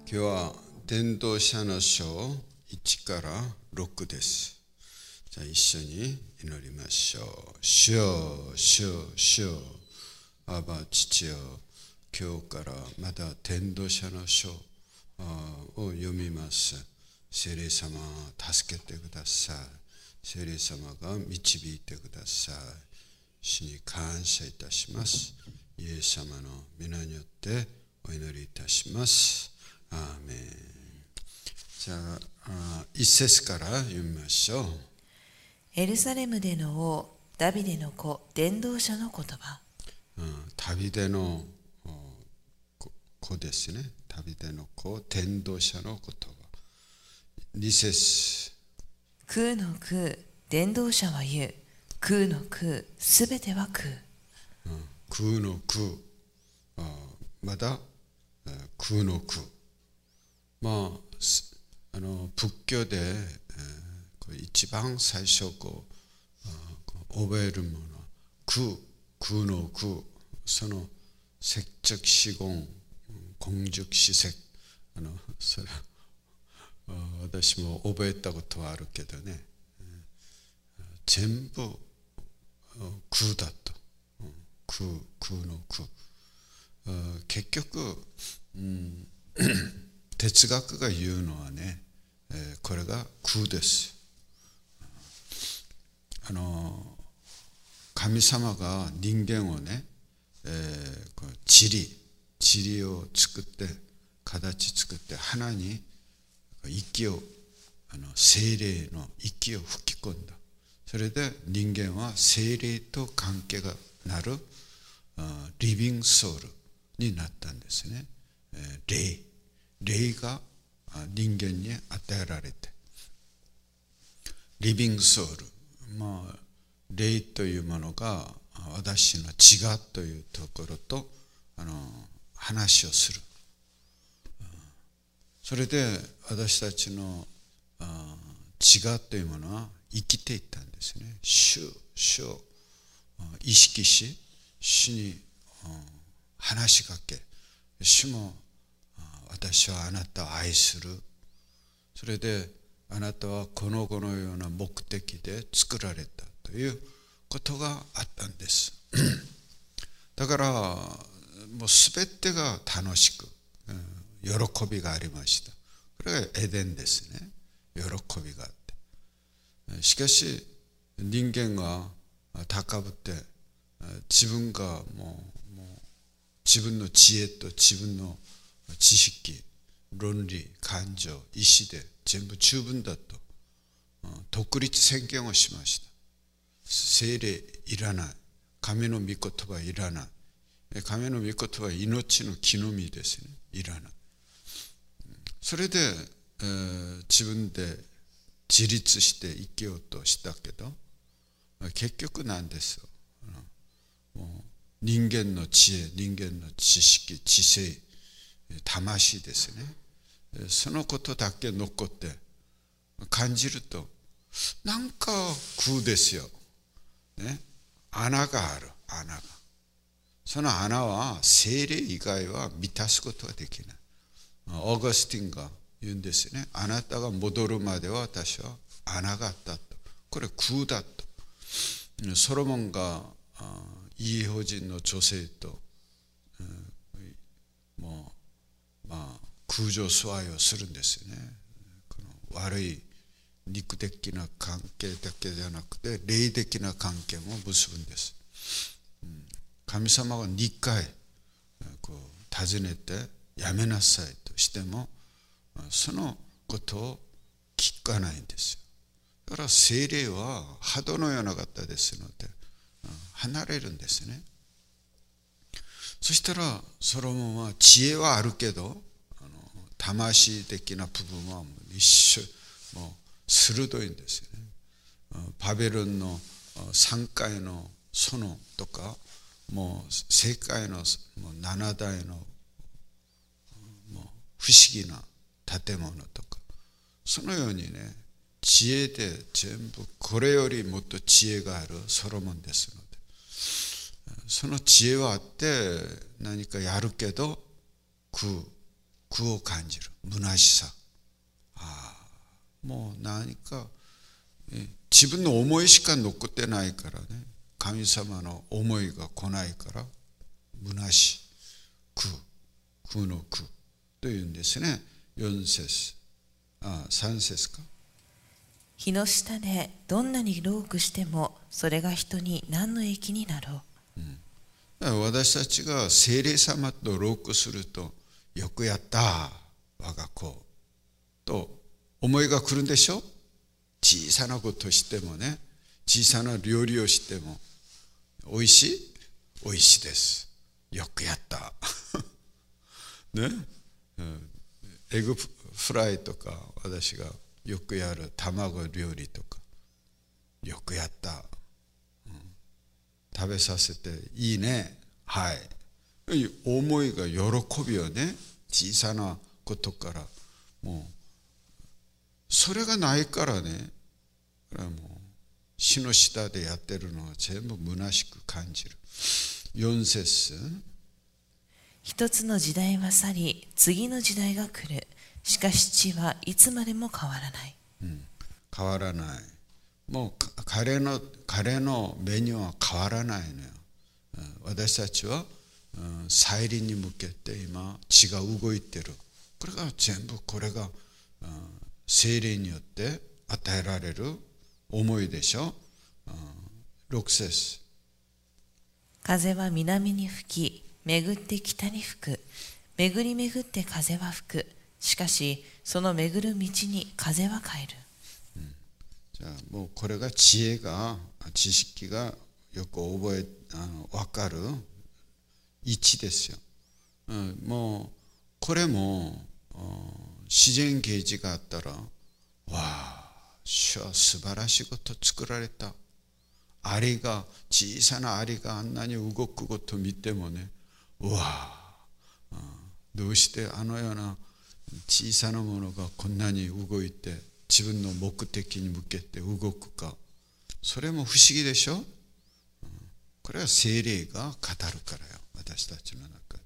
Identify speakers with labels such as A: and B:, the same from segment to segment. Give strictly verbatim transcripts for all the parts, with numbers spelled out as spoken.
A: 今日は伝道者の書いちからろくです。じゃあ一緒に祈りましょう。主よ、主よ、主よ、アバ父よ、今日からまた伝道者の書を読みます。聖霊様、助けてください。聖霊様が導いてください。主に感謝いたします。イエス様の皆によってお祈りいたします。アーメン。じゃあ一節から読みましょう。
B: エルサレムでの王ダビデの子伝道者の言葉。
A: ダビデの子ですね。ダビデの子伝道者の言葉。二節。
B: 空の空、伝道者は言う。空の空、すべては空。
A: 空の空、まだ空の空。まあ、あの仏教で、えー、一番最初こう覚えるものは空、空の空、その積着死言、根熟死説、あのそれ私も覚えたことはあるけどね、全部空だと、空、空の空。結局、うん哲学が言うのはね、えー、これが空です。あの神様が人間をね、えー、こう塵、塵を作って形作って花に息をあの精霊の息を吹き込んだ。それで人間は精霊と関係がなるリビングソウルになったんですね。えー、霊霊が人間に与えられて、リビングソウル、まあ霊というものが私の血がというところとあの話をする。それで私たちの血がというものは生きていったんですね。主、主を意識し、主に話しかけ、主も私はあなたを愛する。それであなたはこの子のような目的で作られたということがあったんです。だからもうすべてが楽しく、喜びがありました。これがエデンですね。喜びがあって。しかし人間が高ぶって自分がもう、もう自分の知恵と自分の知識、論理、感情、意志で全部十分だと独立宣言をしました。聖霊いらない。神の御言葉いらない。神の御言葉は命の木の実ですね。いらない。それで、えー、自分で自立して生きようとしたけど、結局なんですよ。もう人間の知恵、人間の知識、知性、魂ですね。そのことだけ残って感じると、なんか空ですよ。ね、穴がある、穴が。その穴は聖霊以外は満たすことができない。オーガスティンが言うんですね。あなたが戻るまでは私は穴があったと。これ空だと。ソロモンが異邦人の女性と、もうまあ空情疎愛をするんですよね。この悪い肉的な関係だけじゃなくて霊的な関係も結ぶんです。神様がにかいこう尋ねてやめなさいとしてもそのことを聞かないんですよ。だから聖霊は鳩のような方ですので離れるんですね。そしたらソロモンは知恵はあるけどあの魂的な部分はもう一緒もう鋭いんですよね。バベルンの三階の園とかもう世界のもう七大のもう不思議な建物とかそのようにね知恵で全部これよりもっと知恵があるソロモンですのでその知恵はあって何かやるけど空苦を感じる、虚しさ。ああ、もう何か自分の思いしか残ってないからね、神様の思いが来ないから虚しい、苦、苦の苦というんですね。よん節、あ、さん節か。
B: 日の下でどんなに労苦してもそれが人に何の益になろう。
A: うん、私たちが聖霊様と労苦すると、よくやった我が子と思いが来るんでしょ。小さなことしてもね、小さな料理をしても、おいしい？おいしいです。よくやったね、エグフライとか私がよくやる卵料理とか、よくやった、うん、食べさせていいね、はい、思いが喜びよね。小さなことからもうそれがないからね、これはもう死の下でやってるのは全部虚しく感じる。よん節、
B: 一つの時代は去り次の時代が来る。しかし地はいつまでも変わらない。
A: うん、変わらない。もう彼の彼の目には変わらないのよ。私たちは、うん、再臨に向けて今血が動いてる。これが全部これが、うん、聖霊によって与えられる思いでしょ。うん、ろく節、
B: 風は南に吹き、巡って北に吹く。巡り巡って風は吹く。しかしその巡る道に風は帰る。
A: うん、じゃあもうこれが知恵が、知識がよく覚えあの分かる位置ですよ。うん、もうこれも自然啓示があったら、わあ、主は素晴らしいこと作られた。アリが、小さなアリがあんなに動くことを見てもね、うわあ、うん、どうしてあのような小さなものがこんなに動いて自分の目的に向けて動くか、それも不思議でしょ。うん、これは聖霊が語るからよ、私たちの中で。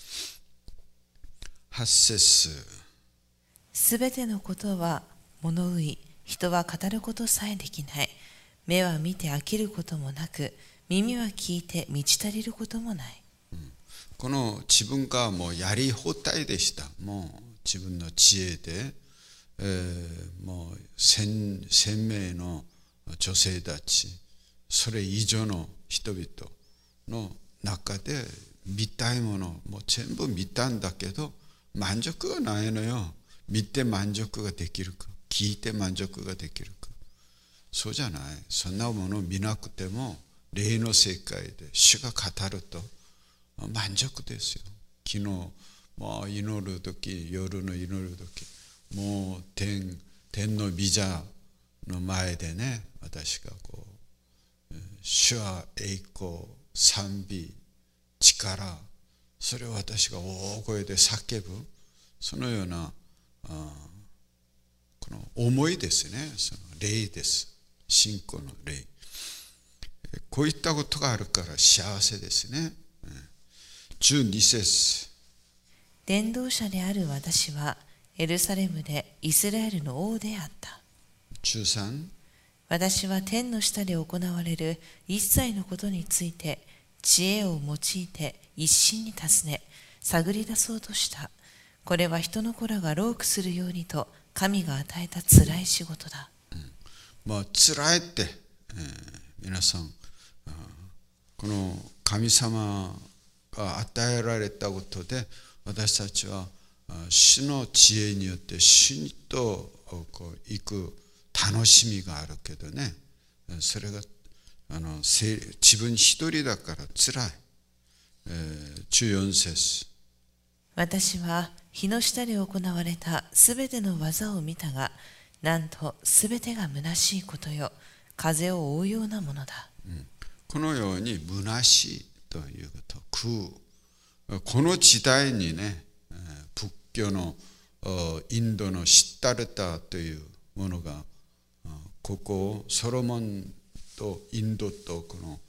A: はち節、
B: すべてのことは物憂い、人は語ることさえできない。目は見て飽きることもなく、耳は聞いて満ち足りることもない。
A: うん、この自分がもうやり放題でした。もう自分の知恵で、えー、もう千、千名の女性たち、それ以上の人々の中で見たいものもう全部見たんだけど満足がないのよ。見て満足ができるか、聞いて満足ができるか。そうじゃない。そんなものを見なくても霊の世界で主が語ると満足ですよ。昨日もう祈る時、夜の祈る時、もう天天の御座の前でね、私がこう主は栄光、賛美、力、それを私が大声で叫ぶ、そのようなあこの思いですね。その霊です。信仰の霊。こういったことがあるから幸せですね。じゅうに節、
B: 伝道者である私はエルサレムでイスラエルの王であった。
A: じゅうさん、
B: 私は天の下で行われる一切のことについて知恵を用いて一心に尋ね探り出そうとした。これは人の子らが労苦するようにと神が与えたつらい仕事だ。
A: うん、まあ辛いって、えー、皆さん、この神様が与えられたことで私たちは主の知恵によって主とこう行く楽しみがあるけどね、それがあの自分一人だから辛い。えー、じゅうよん節、
B: 私は日の下で行われたすべての技を見たが、なんとすべてが虚しいことよ。風を追うようなものだ。
A: うん、このように虚しいということ、空、この時代にね、仏教のインドのシッタルタというものが、ここソロモンとインドとこの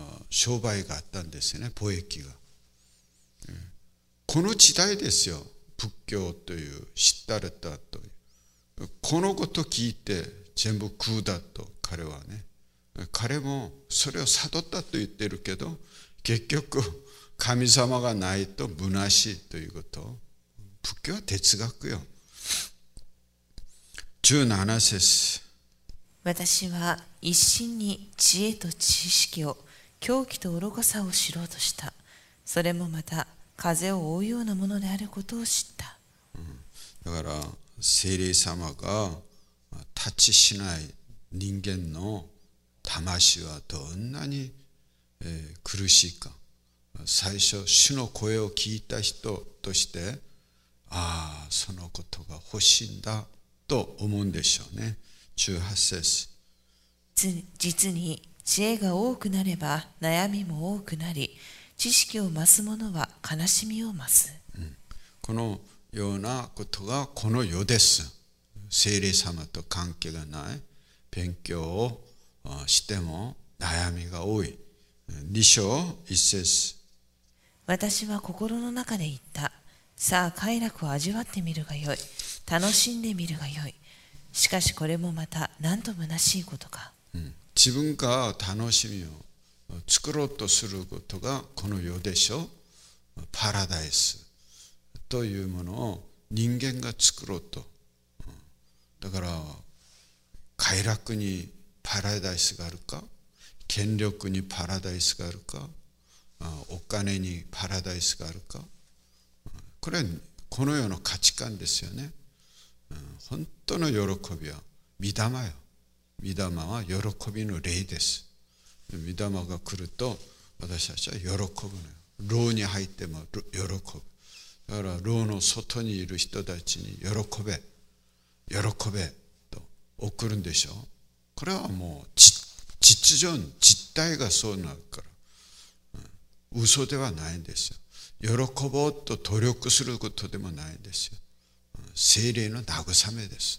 A: 商売があったんですよね、貿易が。この時代ですよ。 仏教という知ったれたという、このこと聞いて全部空だと彼はね、彼もそれを悟ったと言ってるけど、結局神様がないと虚しいということ。仏教は哲学よ。じゅうなな節、
B: 私は一心に知恵と知識を、狂気と愚かさを知ろうとした。それもまた風を追うようなものであることを知った。
A: うん、だから聖霊様がタッチしない人間の魂はどんなに、えー、苦しいか。最初主の声を聞いた人として、ああそのことが欲しいんだと思うんでしょうね。じゅうはち節、
B: 実に知恵が多くなれば悩みも多くなり、知識を増す者は悲しみを増す。
A: うん、このようなことがこの世です。聖霊様と関係がない勉強をしても悩みが多い。に章いち節、
B: 私は心の中で言った。さあ快楽を味わってみるがよい。楽しんでみるがよい。しかしこれもまたなんと虚しいことか。
A: うん、自分が楽しみを作ろうとすることがこの世でしょ。パラダイスというものを人間が作ろうと。だから快楽にパラダイスがあるか、権力にパラダイスがあるか、お金にパラダイスがあるか、これはこの世の価値観ですよね。本当の喜びは御霊よ。御霊は喜びの霊です。御霊が来ると私たちは喜ぶのよ。牢に入っても喜ぶ。だから牢の外にいる人たちに喜べ喜べと送るんでしょう。これはもう実情、実態がそうなるから、うん、嘘ではないんですよ。喜ぼうと努力することでもないんですよ。聖霊の慰めです。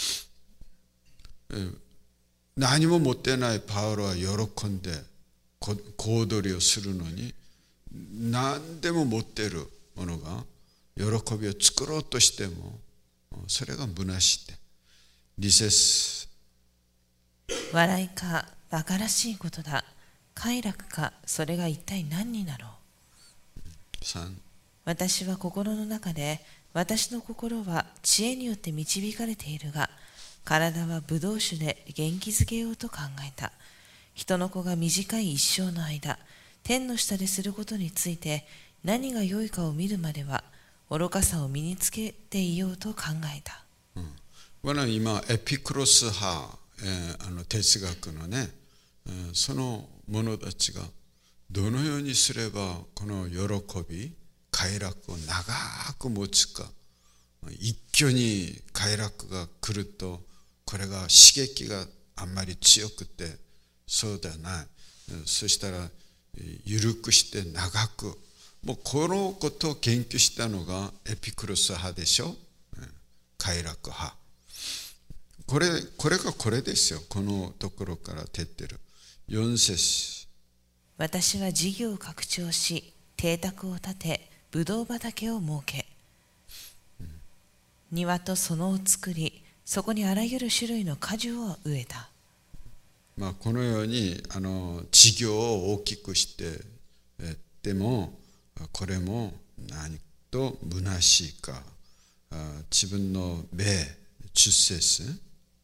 A: 何も持ってないパウロは喜んで小躍りをするのに、何でも持っているものが喜びを作ろうとしてもそれが虚しいって。に節、
B: 笑いか馬鹿らしいことだ。快楽か、それが一体何になろう。
A: さん、
B: 私は心の中で、私の心は知恵によって導かれているが、体はブドウ酒で元気づけようと考えた。人の子が短い一生の間、天の下ですることについて何が良いかを見るまでは、愚かさを身につけていようと考えた。
A: うん、これは今エピクロス派、えー、あの哲学のね、えー、その者たちがどのようにすればこの喜び快楽を長く持つか。一挙に快楽が来るとこれが刺激があんまり強くてそうではない。そしたら緩くして長く、もうこのことを研究したのがエピクロス派でしょ。快楽派。これこれがこれですよ。このところから出てるよん節、
B: 私は事業を拡張し、邸宅を建て、ぶどう畑を設け、うん、庭と園を作り、そこにあらゆる種類の果樹を植えた。
A: まあ、このようにあの事業を大きくしてえでもこれも何と虚しいか。自分の目出節、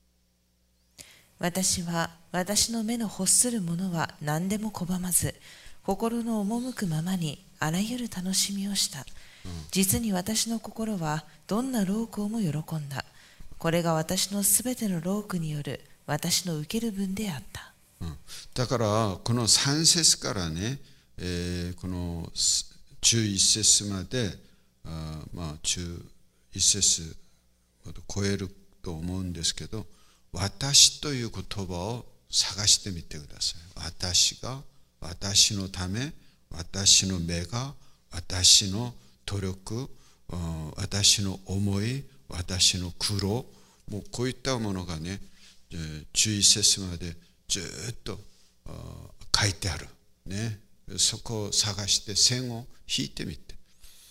B: 私は私の目の欲するものは何でも拒まず、心の赴くままにあらゆる楽しみをした。うん、実に私の心はどんな労苦も喜んだ。これが私のすべての労苦による私の受ける分であった。
A: うん、だからこのさん節からね、えー、このじゅういち節まで、あまあじゅういち節を超えると思うんですけど、私という言葉を探してみてください。私が、私のため、私の目が、私の努力、私の思い、私の苦労、もうこういったものがね、じゅういち節までずっと書いてある、ね、そこを探して線を引いてみて、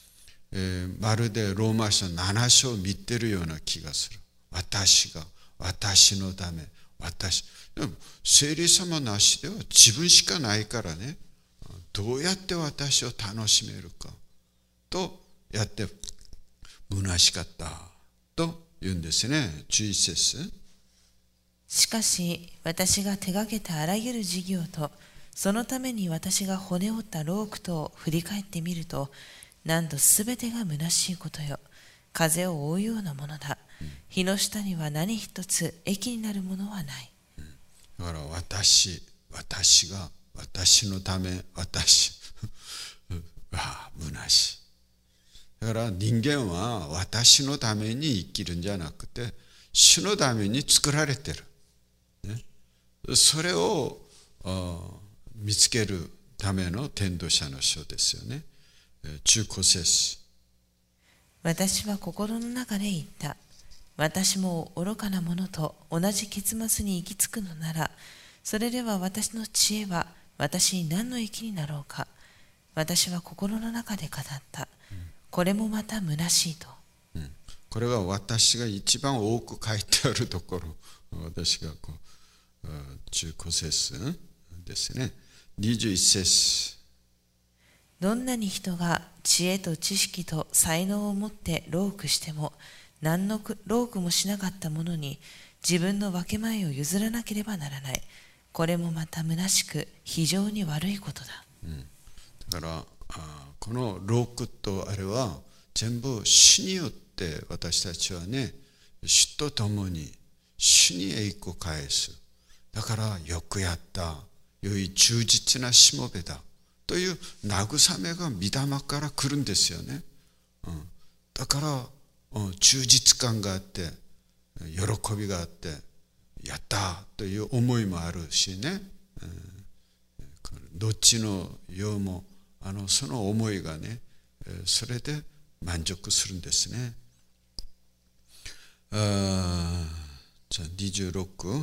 A: えー、まるでローマ書なな章を見てるような気がする。私が、私のため、私。でも、聖霊様なしでは自分しかないからね、どうやって私を楽しめるかとやって虚しかったと言うんですね。じゅういち節。
B: しかし私が手がけたあらゆる事業とそのために私が骨折った労苦とを振り返ってみると、なんとすべてが虚しいことよ。風を追うようなものだ。日の下には何一つ益になるものはない。
A: だから私、私が、私のため、私は虚しい。だから人間は私のために生きるんじゃなくて、主のために作られてる。ね、それを見つけるための伝道者の書ですよね。じゅうご節。
B: 私は心の中で言った。私も愚かなものと同じ結末に行き着くのなら、それでは私の知恵は私に何の益になろうか。私は心の中で語った。これもまた虚しいと。
A: うん、これは私が一番多く書いてあるところ。私がこうじゅうご節ですね。にじゅういち節。
B: どんなに人が知恵と知識と才能を持って労苦しても、何の労苦もしなかった者に自分の分け前を譲らなければならない。これもまた虚しく非常に悪いことだ。
A: うん、だからあこの労苦とあれは全部主によって私たちはね、主と共に主に栄光を返す。だからよくやった、良い忠実なしもべだという慰めが御霊から来るんですよね。うん、だから、うん、忠実感があって喜びがあってやったという思いもあるしね、うん、どっちのようもあのその思いがね、それで満足するんですね。あじゃあにじゅうろく。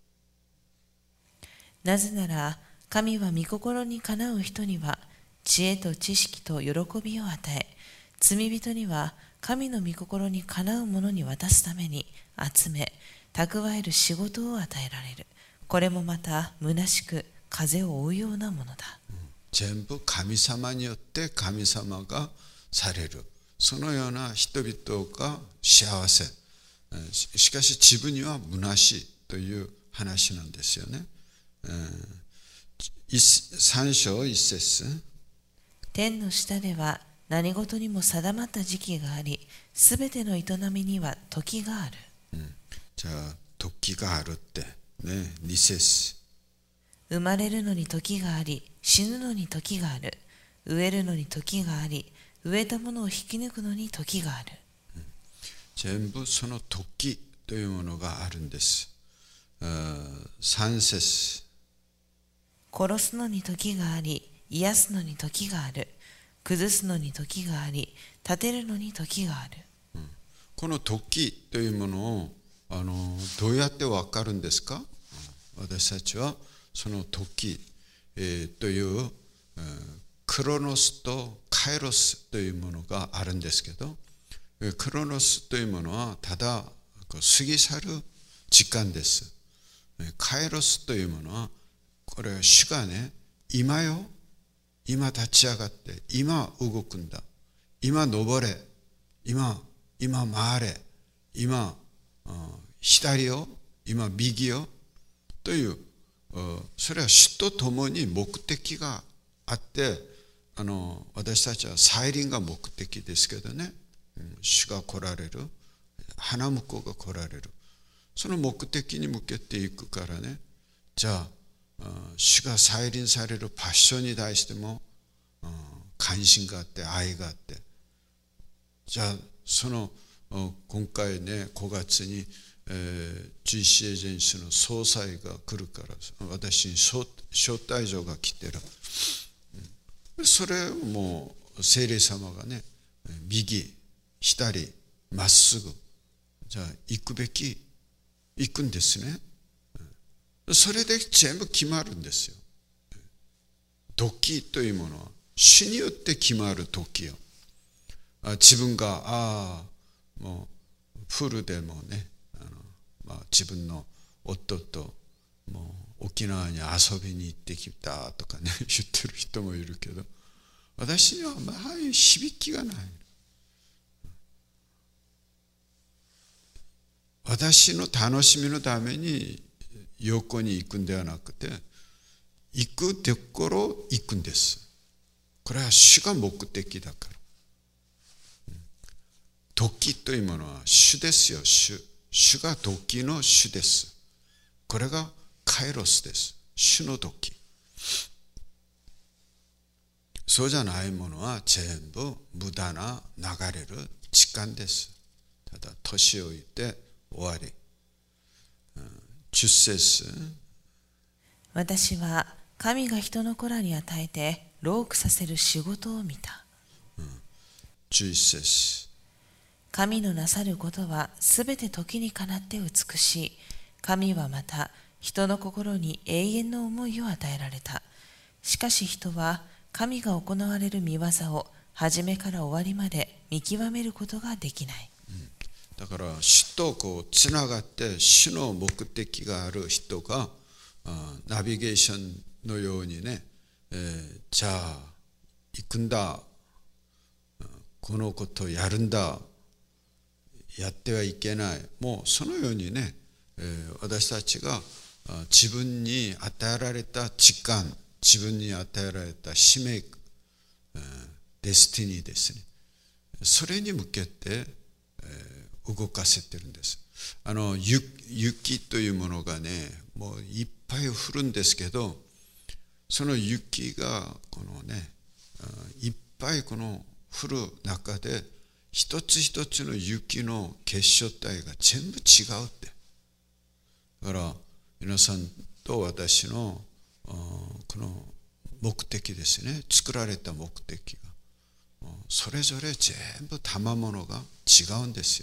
B: なぜなら神は御心にかなう人には知恵と知識と喜びを与え、罪人には神の御心にかなうものに渡すために集め蓄える仕事を与えられる。これもまた虚しく風を追うようなものだ。
A: 全部神様によって神様がされる。そのような人々が幸せ。しかし自分には虚しいという話なんですよね。さん章いち節。
B: 天の下では何事にも定まった時期があり、すべての営みには時がある。
A: うん、じゃあ時があるってね、に節。
B: 生まれるのに時があり、死ぬのに時がある。植えるのに時があり、植えたものを引き抜くのに時がある。
A: うん、全部その時というものがあるんです。さん節。
B: 殺すのに時があり、癒すのに時がある。崩すのに時があり、立てるのに時がある。
A: うん、この時というものをあのどうやって分かるんですか？私たちはその時、えー、という、えー、クロノスとカイロスというものがあるんですけど、クロノスというものはただ過ぎ去る時間です。カイロスというものはこれは主がね、今よ、今立ち上がって今動くんだ、今登れ、今今回れ、今左よ、今右よという、それは主と共に目的があって、あの私たちは再臨が目的ですけどね、主が来られる、花婿が来られる、その目的に向けていくからね。じゃあ主が再臨されるパッションに対しても関心があって愛があって、じゃあその今回ねごがつにジーシーエージェンシーの総裁が来るから私に招待状が来てる。それをもう聖霊様がね、右左まっすぐ、じゃあ行くべき行くんですね。それで全部決まるんですよ。時というものは主によって決まる時よ。 あ自分があもうプールでもねあの、まあ、自分の夫ともう沖縄に遊びに行ってきたとかね言ってる人もいるけど、私にはまあ響きがない。私の楽しみのために横に行くんではなくて、行くところ行くんです。これは主が目的だから。時というものは主ですよ。主主が時の主です。これがカイロスです。主の時。そうじゃないものは全部無駄な流れる時間です。ただ年老いて終わり。じゅっ節、
B: 私は神が人の子らに与えて労苦させる仕事を見た。
A: じゅういち節、
B: 神のなさることはすべて時にかなって美しい。神はまた人の心に永遠の思いを与えられた。しかし人は神が行われる見業を初めから終わりまで見極めることができない。
A: だから主とこうつながって主の目的がある人がナビゲーションのようにね、えー、じゃあ行くんだ、このことをやるんだ、やってはいけない、もうそのようにね、えー、私たちが自分に与えられた時間、自分に与えられた使命、えー、デスティニーですね、それに向けて、えー動かせてるんです。あの雪というものがね、もういっぱい降るんですけど、その雪がこのね、いっぱいこの降る中で一つ一つの雪の結晶体が全部違うって。だから皆さんと私のこの目的ですね、作られた目的がそれぞれ全部賜物が違うんですよ。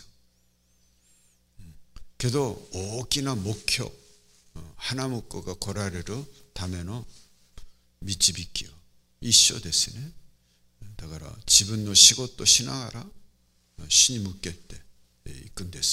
A: けど大きな目標、花婿が来られるための導きを一緒ですね。だから自分の仕事しながら主に向けていくんです。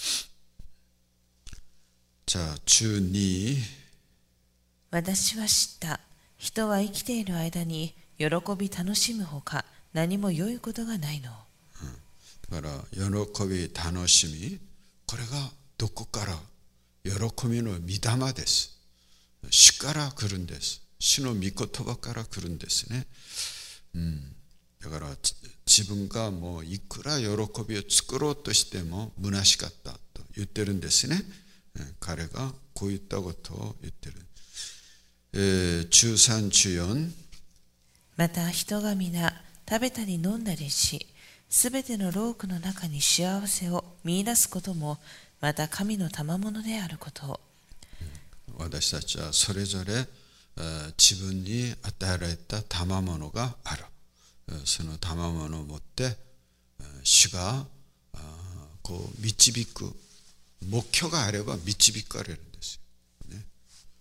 A: じゃあじゅうに、
B: 私は知った。人は生きている間に喜び楽しむほか何も良いことがないの。
A: うん、だから喜び楽しみ、これがどこから喜びの御霊です。主から来るんです。主の御言葉から来るんですね。うん、だから自分がもういくら喜びを作ろうとしても虚しかったと言ってるんですね。彼がこういったことを言ってる。えー、じゅうさん、じゅうよん、
B: また人が皆食べたり飲んだりし、すべての労苦の中に幸せを見出すこともまた神の賜物であることを。
A: 私たちはそれぞれ自分に与えられた賜物がある。その賜物を持って主がこう導く、目標があれば導かれるんですよね。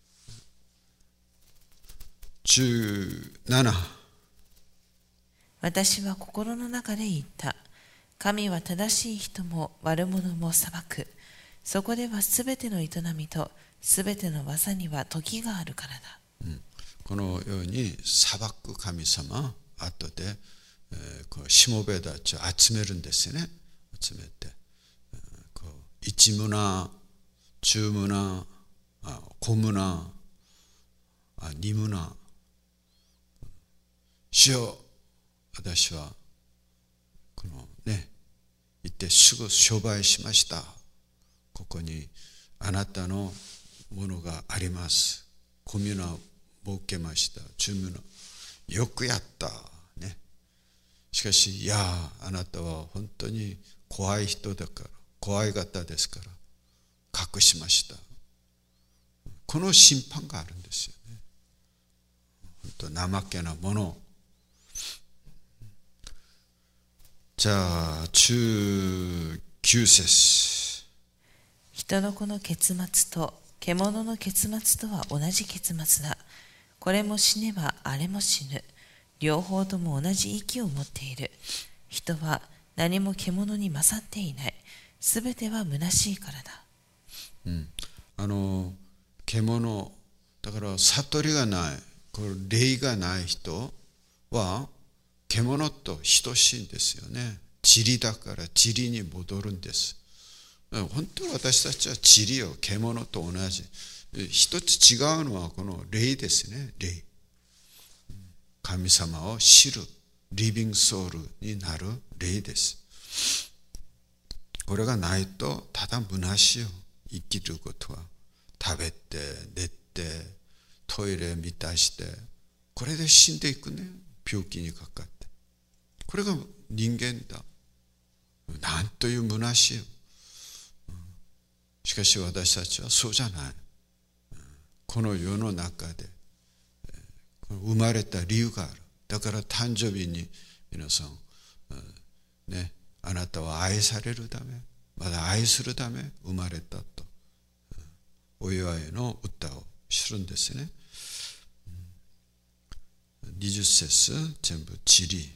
A: じゅうなな、
B: 私は心の中で言った。神は正しい人も悪者も裁く。そこではすべての営みとすべての技には時があるからだ。
A: うん、このように裁く神様、後で、えー、こうしもべたちを集めるんですよね。集めて、えー、こう一村、中村、あ小村、あ二村、主よ、私はこのね、行ってすぐ商売しました。ここにあなたのものがあります。小村設けました。中村、よくやった。ね。しかし、いや、あなたは本当に怖い人だから、怖い方ですから、隠しました。この審判があるんですよね。本当怠けなもの。じゃあ、じゅうきゅう節。
B: 人の子の結末と獣の結末とは同じ結末だ。これも死ねばあれも死ぬ。両方とも同じ息を持っている。 人は何も獣に勝っていない。すべては虚しいからだ。
A: うん、あの獣だから悟りがない、これ霊がない人は獣と等しいんですよね。塵だから塵に戻るんです。本当は私たちは塵を獣と同じ。一つ違うのはこの霊ですね。霊。神様を知るリビングソウルになる霊です。これがないとただ虚しいよ。生きることは食べて寝てトイレ満たして、これで死んでいくね。病気にかかって、これが人間だ。なんという虚しいよ。しかし私たちはそうじゃない。この世の中で生まれた理由がある。だから誕生日に皆さん、ね、あなたは愛されるため、まだ愛するため生まれたとお祝いの歌をするんですね。にじゅっ節全部塵。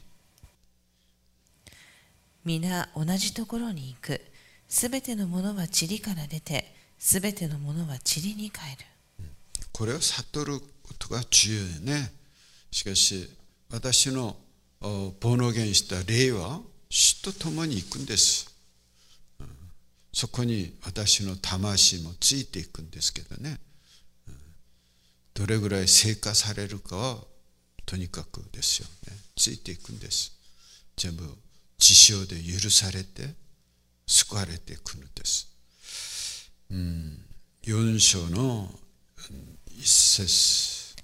B: 皆同じところに行く。すべてのものは塵から出て、すべてのものは塵に帰る。
A: これを悟ることが重要ね。しかし私のボーノゲンした霊は主と共に行くんです。そこに私の魂もついていくんですけどね。どれぐらい成果されるかはとにかくですよね。ついていくんです。全部地上で許されて救われていくのです。うん、よん章の一節。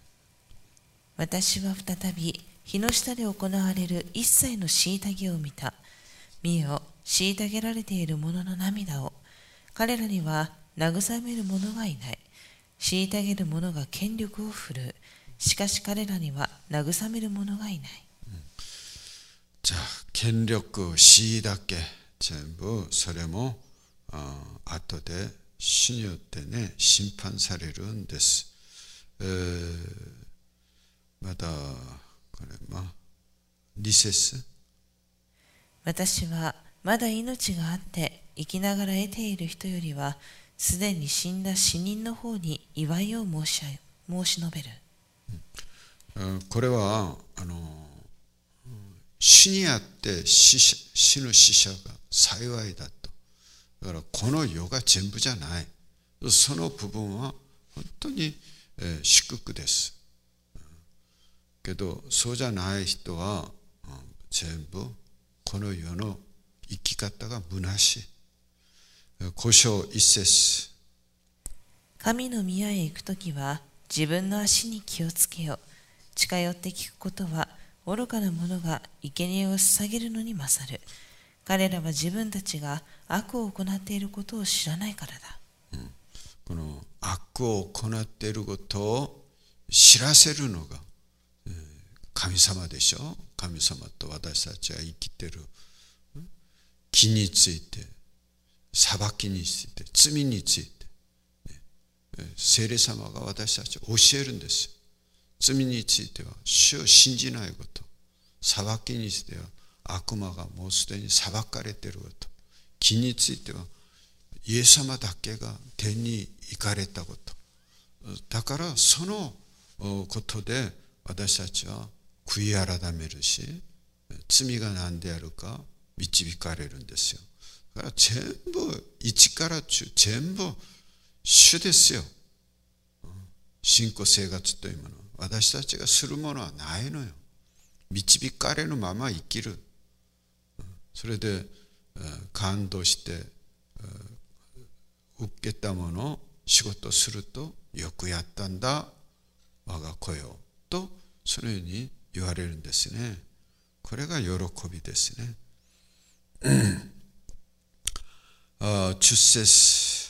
B: 私は再び日の下で行われる一切の虐げを見た。見よ、虐げられている者の涙を。彼らには慰める者がいない。虐げる者が権力を振るう。しかし彼らには慰める者がいない。
A: うん、じゃあ権力、虐げ、全部それもあ後で主によってね審判されるんです。えー、またこれまあに節。
B: 私はまだ命があって生きながら得ている人よりはすでに死んだ死人の方に祝いを申し申し述べる。
A: うん、これはあの死にあって死者、死ぬ死者が幸いだと。だからこの世が全部じゃない。その部分は本当に、えー、祝福です。けどそうじゃない人は、うん、全部この世の生き方が虚しい。ご章一節。
B: 神の宮へ行くときは自分の足に気をつけよ。近寄って聞くことは愚かな者が生贄を捧げるのに勝る。彼らは自分たちが悪を行っていることを知らないからだ。
A: うん、この悪を行っていることを知らせるのが、えー、神様でしょ。神様と私たちが生きている義について、裁きについて、罪について、ね、聖霊様が私たちを教えるんですよ。罪については主を信じないこと、裁きについては悪魔がもうすでに裁かれていること、義についてはイエス様だけが天に行かれたこと。だからそのことで私たちは悔い改めるし、罪が何であるか導かれるんですよ。だから全部一から中全部主ですよ。信仰生活というもの、私たちがするものはないのよ。導かれるまま生きる。それで感動して受けたものを仕事すると、よくやったんだ我が子よとそのように言われるんですね。これが喜びですね。あ、じゅっ節。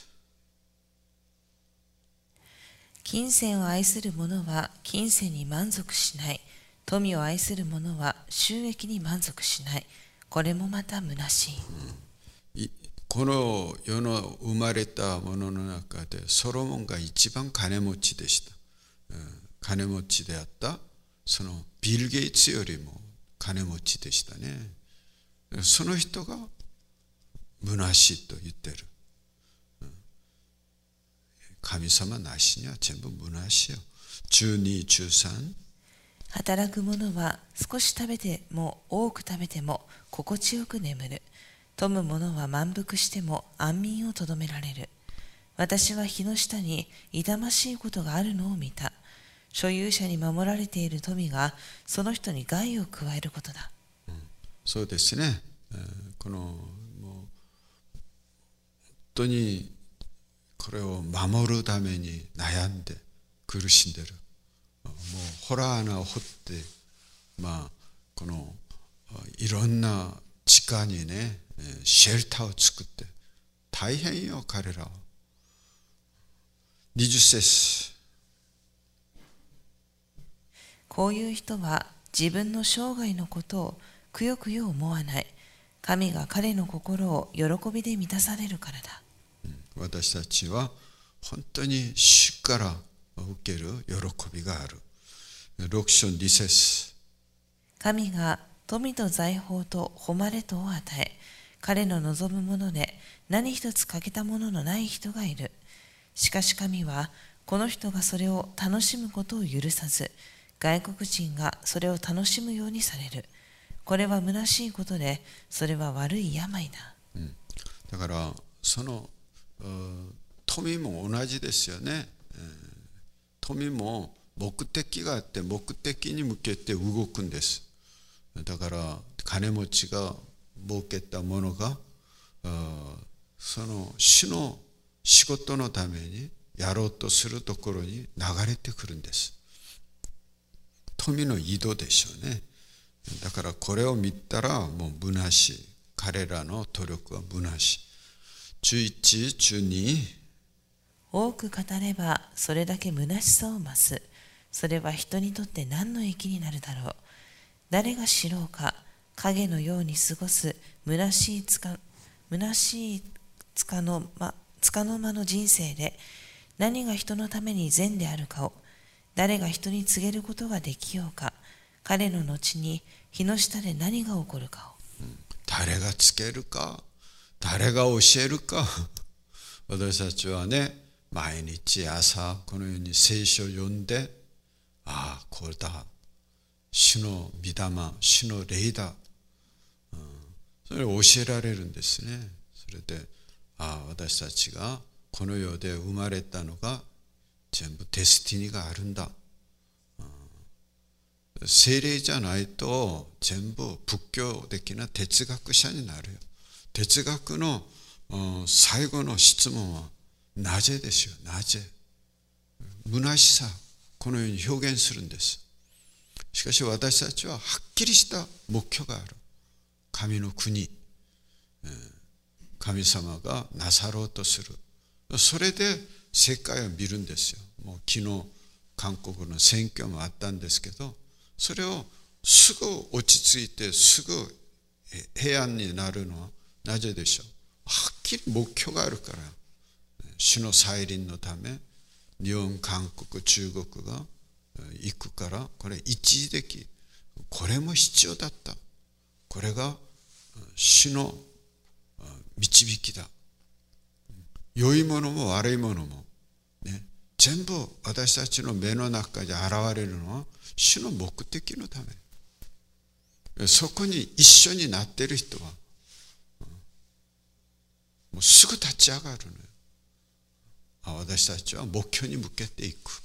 B: 金銭を愛する者は金銭に満足しない。富を愛する者は収益に満足しない。これもまた虚しい。
A: うん、この世の生まれたものの中でソロモンが一番金持ちでした。うん、金持ちであった。そのビル・ゲイツよりも金持ちでしたね。 その人が虚しいと言ってる。神様なしには全部虚しいよ。じゅうに、じゅうさん。
B: 働く者は少し食べても多く食べても心地よく眠る。富む者は満腹しても安眠をとどめられる。私は日の下に痛ましいことがあるのを見た。所有者に守られている富がその人に害を加えることだ。
A: うん、そうですね。このもう本当にこれを守るために悩んで苦しんでる。もうホラー穴を掘って、まあこのいろんな地下にねシェルターを作って大変よ彼らは。にじゅっ節。
B: こういう人は自分の生涯のことをくよくよ思わない。神が彼の心を喜びで満たされるからだ。
A: 私たちは本当に主から受ける喜びがある。ろく章に節。
B: 神が富と財宝と誉れとを与え、彼の望むもので何一つ欠けたもののない人がいる。しかし神はこの人がそれを楽しむことを許さず、外国人がそれを楽しむようにされる。これは虚しいことで、それは悪い病だ。
A: うん、だからその富も同じですよね。富も目的があって目的に向けて動くんです。だから金持ちが儲けたものがその主の仕事のためにやろうとするところに流れてくるんです。富の移動でしょうね。だからこれを見たらもう虚しい。彼らの努力は虚しい。じゅういち、じゅうに。
B: 多く語ればそれだけ虚しさを増す。それは人にとって何の益になるだろう。誰が知ろうか。影のように過ごす虚しいつか虚しいつかの間つかの間の人生で何が人のために善であるかを誰が人に告げることができようか。彼の後に日の下で何が起こるかを、
A: うん、誰がつけるか、誰が教えるか。私たちはね、毎日朝このように聖書を読んで、ああこれだ、主の御霊、主の霊だ、うん、それを教えられるんですね。それで、ああ私たちがこの世で生まれたのが全部デスティニーがあるんだ。聖霊じゃないと全部仏教的な哲学者になるよ。哲学の最後の質問はなぜですよ。なぜ。虚しさ、このように表現するんです。しかし私たちははっきりした目標がある。神の国、神様がなさろうとする。それで世界を見るんですよ。もう昨日韓国の選挙もあったんですけど、それをすぐ落ち着いてすぐ平安になるのはなぜでしょう。はっきり目標があるから。主の再臨のため日本、韓国、中国が行くから、これ一時的、これも必要だった。これが主の導きだ。良いものも悪いものもね、全部私たちの目の中で現れるのは主の目的のため。そこに一緒になっている人はもうすぐ立ち上がるのよ。私たちは目標に向けていく。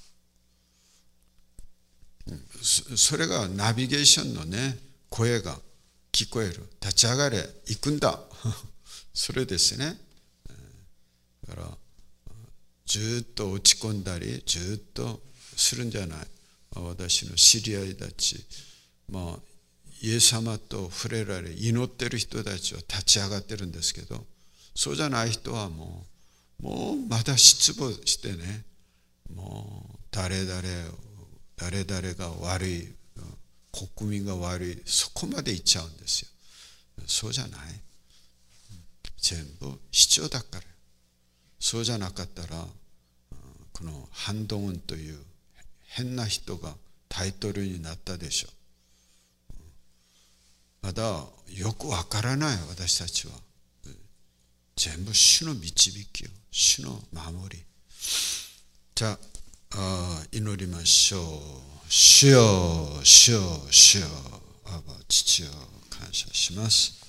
A: それがナビゲーションのね、声が聞こえる。立ち上がれ、行くんだ。それですね。だからずっと落ち込んだりずっとするんじゃない。私の知り合いたち、まあ、イエス様と触れられ祈ってる人たちは立ち上がってるんですけど、そうじゃない人はもうもうまだ失望してね、もう誰々誰々が悪い、国民が悪い、そこまで行っちゃうんですよ。そうじゃない。全部必要だから。そうじゃなかったら、このハンドンという変な人がタイトルになったでしょう。 まだよくわからない私たちは全部主の導きを、主の守り。じゃあ祈りましょう。主よ、主よ、主よ、アバ父を感謝します。